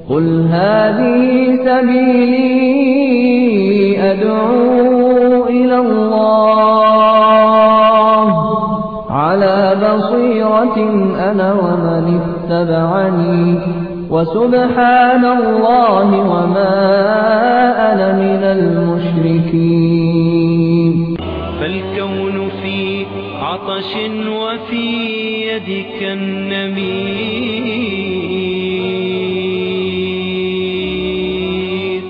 قل هذه سبيلي أدعو إلى الله على بصيرة أنا ومن اتبعني وسبحان الله وما أنا من المشركين. فالكون في عطش وفي يدك النمير.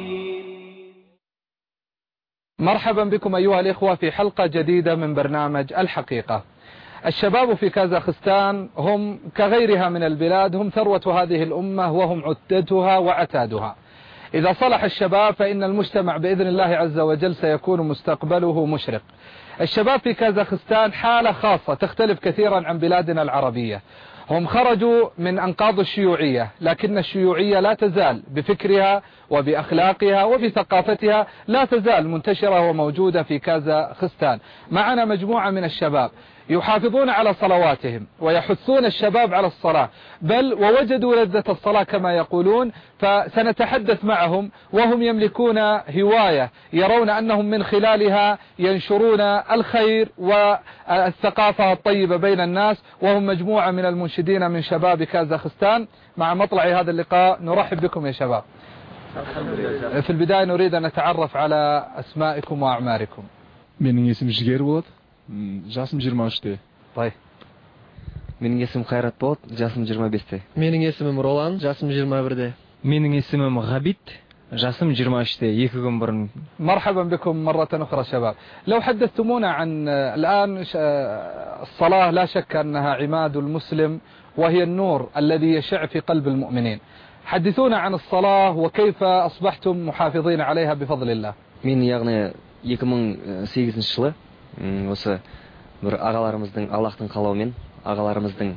مرحبا بكم أيها الإخوة في حلقة جديدة من برنامج الحقيقة. الشباب في كازاخستان هم كغيرها من البلاد، هم ثروة هذه الأمة وهم عدتها وعتادها. إذا صلح الشباب فإن المجتمع بإذن الله عز وجل سيكون مستقبله مشرق. الشباب في كازاخستان حالة خاصة تختلف كثيرا عن بلادنا العربية. هم خرجوا من أنقاض الشيوعية، لكن الشيوعية لا تزال بفكرها وبأخلاقها وبثقافتها لا تزال منتشرة وموجودة في كازاخستان. معنا مجموعة من الشباب يحافظون على صلواتهم ويحثون الشباب على الصلاة، بل ووجدوا لذة الصلاة كما يقولون. فسنتحدث معهم وهم يملكون هواية يرون أنهم من خلالها ينشرون الخير والثقافة الطيبة بين الناس، وهم مجموعة من المنشدين من شباب كازاخستان. مع مطلع هذا اللقاء نرحب بكم يا شباب. في البداية نريد أن نتعرف على أسمائكم وأعماركم. Менің есімім Жігер болады. Жасым 23-те. طيب. Менің есімім Қайрат болады. Жасым 25-те. Менің есімім Ролан, жасым 21-де. Менің есімім Ғабит, жасым 23-те. 2 gün bұрын. مرحبا بكم مرة أخرى شباب. لو حدثتمونا عن الآن الصلاة، لا شك أنها عماد المسلم وهي النور الذي يشع في قلب المؤمنين. حدثونا عن الصلاة وكيف أصبحتم محافظين عليها بفضل الله. Мен яғни 2008 жылы осы бір ағаларымыздың, Аллахтың қалауымен, ағаларымыздың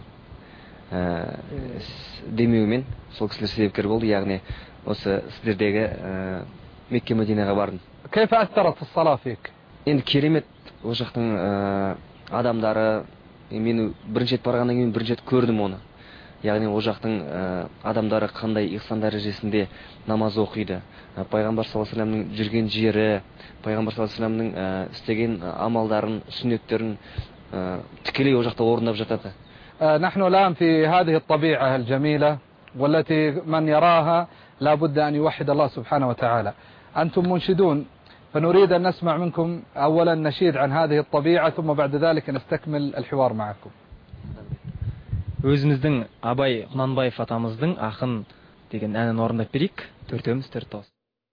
демеуімен сол кісілер себепкер болды. Яғни осы сіздердегі Мекке Мәдинаға бардым. كيف أثرت الصلاة فيك؟ Енді керемет ол жақтың адамдары, мен бірінші рет барғаннан кейін бірінші рет көрдім оны. Яғни ол жақтың адамдары қандай ихсан дәрежесінде намаз оқиды. Пайғамбар саллаллаху алейхи ва саллямның жүрген жері, Пайғамбар саллаллаху алейхи ва саллямның істеген амалдарын, сүннеттерін тікелей ол жақта орындап жатады. نحن الآن في هذه الطبيعة الجميلة والتي من يراها لا بد أن يوحد الله سبحانه وتعالى. أنتم منشدون، فنريد أن نسمع منكم أولا نشيد عن هذه الطبيعة ثم بعد ذلك نستكمل الحوار معكم. Өзіміздің Абай Құнанбаев атамыздың ақын деген әнін орындап берейік. Төртеуміз төрт дауыс.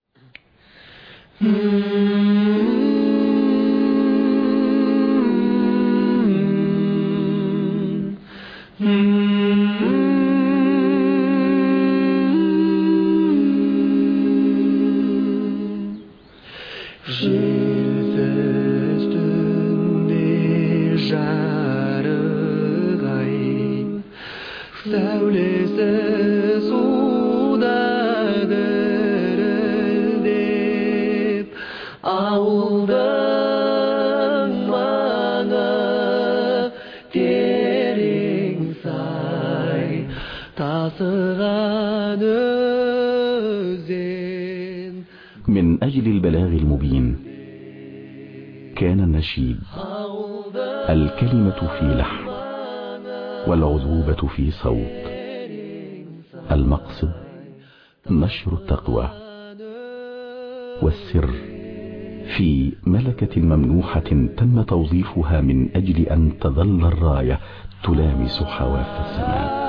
من أجل البلاغ المبين كان النشيد الكلمة في لحن والعذوبة في صوت، المقصد نشر التقوى، والسر في ملكة ممنوحة تم توظيفها من أجل أن تظل الراية تلامس حواف السماء.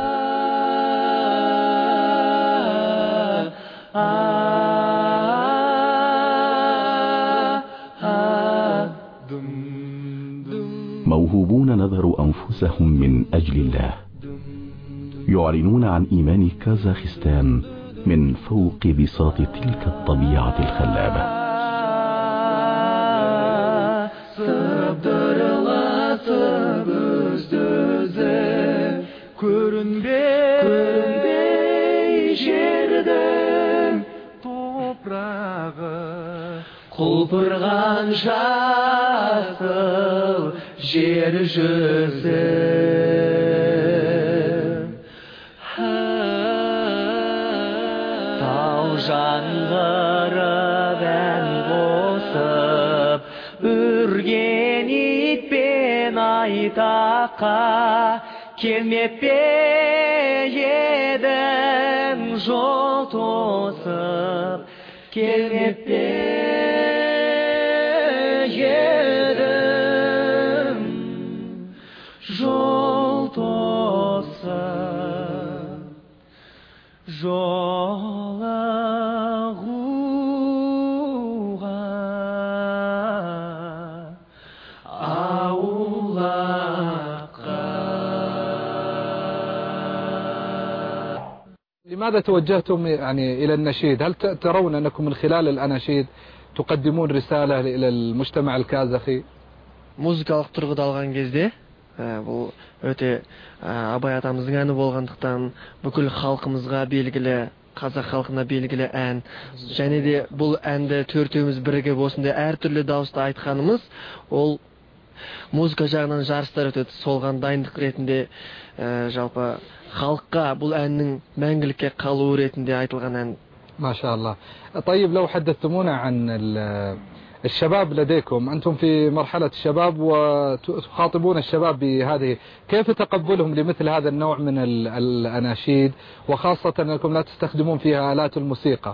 موهوبون نذروا أنفسهم من أجل الله، يعلنون عن إيمان كازاخستان من فوق بساط تلك الطبيعة الخلابة. Құлпырған жасыл жер жүзі, жаңғырып ән қосып, үрген итпен айтаққа келмеп пе едің жол тосып, келмеп пе едің жол тосып, жолығуға аулаққа. لماذا توجهتم يعني إلى النشيد؟ هل ترون أنكم من خلال الأناشيد تقدمون رسالة إلى المجتمع الكازاخي؟ Музыкалық тұрғыда алған кезде, бұл өте Абай атамыздың әні болғандықтан бүкіл халқымызға белгілі, қазақ халқына белгілі ән. Және де бұл әнді төртеуміз бірігіп осындай әртүрлі дауыста айтқанымыз, ол музыка жағынан жарыстар өтеді. Солған дайындық ретінде жалпы халыққа бұл әннің мәңгілікке қалуы ретінде айтылған ән. ما شاء الله. طيب لو حدثتمونا عن الشباب لديكم، أنتم في مرحلة الشباب وتخاطبون الشباب بهذه، كيف تقبلهم لمثل هذا النوع من الأناشيد، وخاصة أنكم لا تستخدمون فيها آلات الموسيقى؟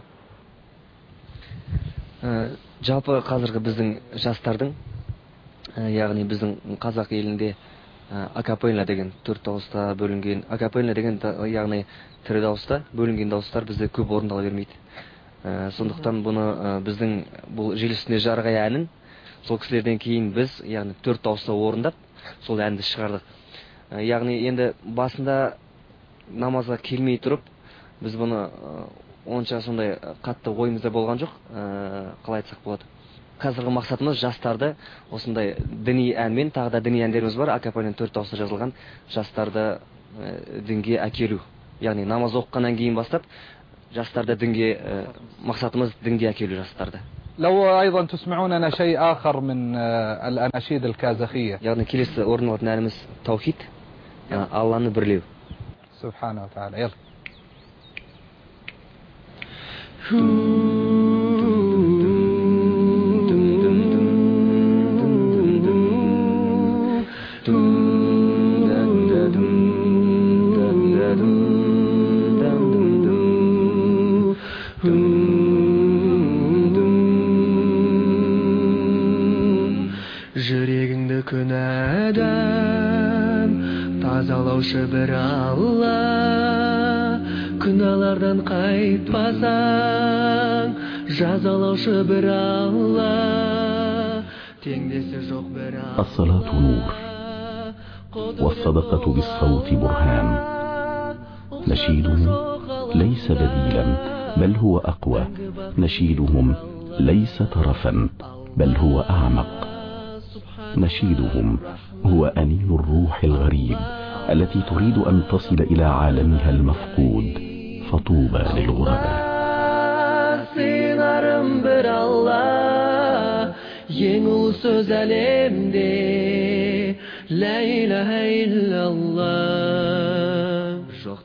Жалпы қазіргі біздің жастардың, яғни біздің қазақ елінде акапелла деген 4 дауыста бөлінген, акапелла деген яғни тірі дауыста бөлінген дауыстар бізде көп орындала бермейді. Сондықтан бұны біздің бұл жел үстінде жарғай әнін сол кісілерден кейін біз яғни 4 дауыста орындап сол әнді шығардық. Яғни енді басында намазға келмей тұрып біз бұны онша сондай қатты ойымызда болған жоқ, қалай айтсақ болады. Қазіргі мақсатымыз жастарды осындай діни әнмен, тағы да діни әндеріміз бар, акапелланың 4 дауыста жазылған, жастарды дінге әкелу. Яғни намаз оққаннан кейін бастап жастарды дінге, мақсатымыз дінге әкелу жастарды. لو أيضا تسمعوننا شيء آخر من الأناشيد الكازاخية. яғни келесі орындалатын әніміз таухид, Алланы бірлеу. سبحانه وتعالى. يلا. Жүрегіңді күнәдан тазалаушы бір Алла, күнәлардан қайтпасаң жазалаушы бір Алла, теңдесі жоқ бір Алла. الصلاة نور والصدقة بالصوت برهان، نشيدهم ليس بديلا بل هو أقوى، نشيدهم ليس ترفا بل هو أعمق، نشيدهم هو أنين الروح الغريب التي تريد أن تصل إلى عالمها المفقود، فطوبى للغرباء. Сыйларым бір Алла, ең ұлы сөз әлемде, ла илаха иллаллах.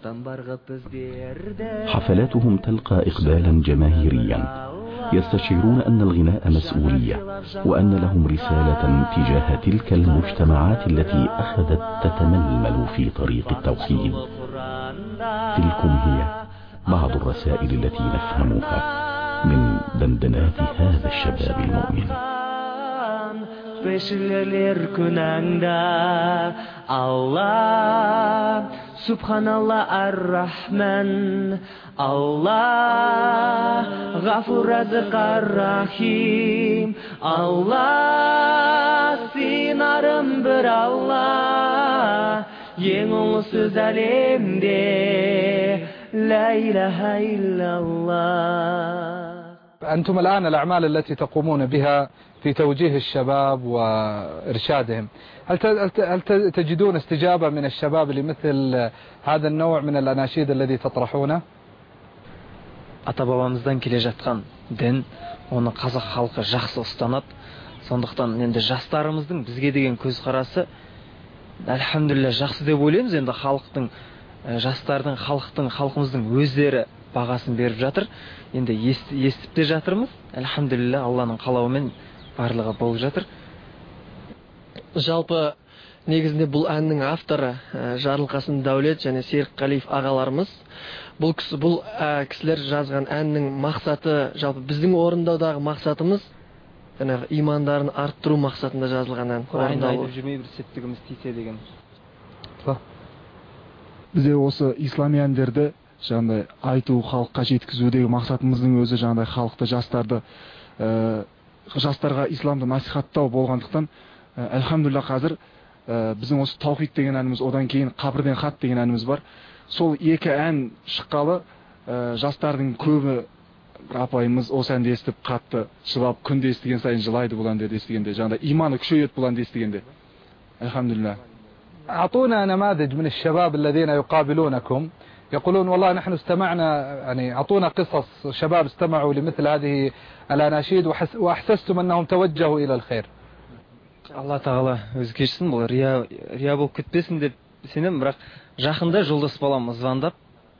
حفلاتهم تلقى إقبالا جماهيريا، يستشعرون أن الغناء مسؤولية، وأن لهم رسالة تجاه تلك المجتمعات التي أخذت تتململ في طريق التوحيد. تلكم هي بعض الرسائل التي نفهمها من دندنات هذا الشباب المؤمن. Beşilerler günahında Allah, Subhanallah Ar-Rahman, Allah, Gafur Razık Ar-Rahim, Allah, sinarım bir Allah, en ulu söz alemde, la ilahe illallah. أنتم الآن الأعمال التي تقومون بها في توجيه الشباب وإرشادهم، هل تجدون استجابة من الشباب لمثل هذا النوع من الأناشيد الذي تطرحونه؟ Ата-бабамыздан келе жатқан дін, оны қазақ халқы жақсы ұстанады. Сондықтан енді жастарымыздың бізге деген көзқарасы әлхамдулилля жақсы деп ойлаймыз. Енді халықтың, жастардың, халқымыздың өздері бағасын беріп жатыр. Енді естіп те жатырмыз. Әлхамдулилля, Алланың қалауымен барлығы болып жатыр. Жалпы негізінде бұл әннің авторы Жарылқасын Дәулет және Серікқалиев ағаларымыз. Бұл кісілер жазған әннің мақсаты, жалпы біздің орындаудағы мақсатымыз имандарын арттыру мақсатында жазылған ән. Айтып жүрмей бір септігіміз тисе деген. Бізде осы ислами әндерді жаңағыдай айту, халыққа жеткізудегі мақсатымыздың өзі жаңағыдай халықты, жастарға исламды насихаттау болғандықтан, әлхамдулилля қазір біздің осы Таухид деген әніміз, одан кейін Қабірден хат деген әніміз бар. Сол екі ән шыққалы жастардың көбі, апайымыз осы әнді естіп қатты жылап, күнде естіген сайын жылайды бұл әндерді естігенде, жаңағыдай иманы күшейеді бұл әнді естігенде. Әлхамдулилля. أعطونا نماذج من الشباب الذين يقابلونكم يقولون والله نحن استمعنا، يعني أعطونا قصص شباب استمعوا لمثل هذه الأناشيد وأحسستم أنهم توجهوا إلى الخير. Алла тағала өзі кешсін, бұл рия болып кетпесін деп сенем, бірақ жақында жолдас балам звондап,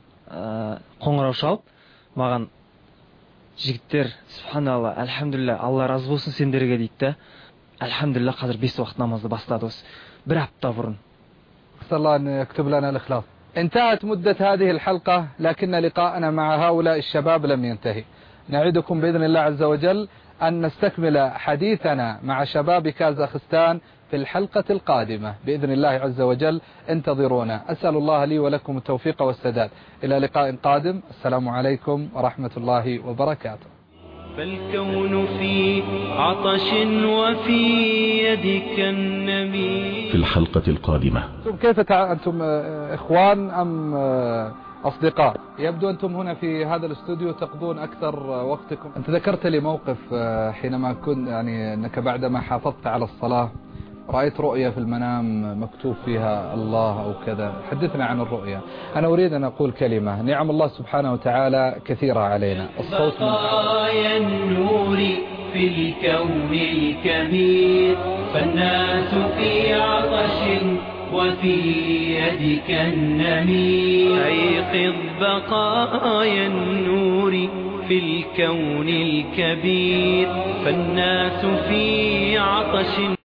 қоңырау шалып, маған жігіттер, субханалла, әлхамдулилля, Алла разы болсын сендерге дейді. Әлхамдулилля, қазір 5 уақыт намазды бастады осы бір апта бұрын. أسأل الله أن يكتب لنا الإخلاص. انتهت مدة هذه الحلقة، لكن لقاءنا مع هؤلاء الشباب لم ينتهي. نعدكم بإذن الله عز وجل أن نستكمل حديثنا مع شباب كازاخستان في الحلقة القادمة بإذن الله عز وجل. انتظرونا. أسأل الله لي ولكم التوفيق والسداد. إلى لقاء قادم. السلام عليكم ورحمة الله وبركاته. فالكون في عطش وفي يدك النبي. في الحلقة القادمة. كيف أنتم إخوان أم أصدقاء؟ يبدو أنتم هنا في هذا الاستوديو تقضون أكثر وقتكم. أنت ذكرت لي موقف حينما كنت يعني أنك بعدما حافظت على الصلاة رأيت رؤية في المنام مكتوب فيها الله أو كذا. حدثنا عن الرؤية. أنا أريد أن أقول كلمة. نعم الله سبحانه وتعالى كثيرة علينا. الصوت من بقايا النور في الكون الكبير، فالناس في عطش وفي يدك النمير. أيقظ بقايا النور في الكون الكبير، فالناس في عطش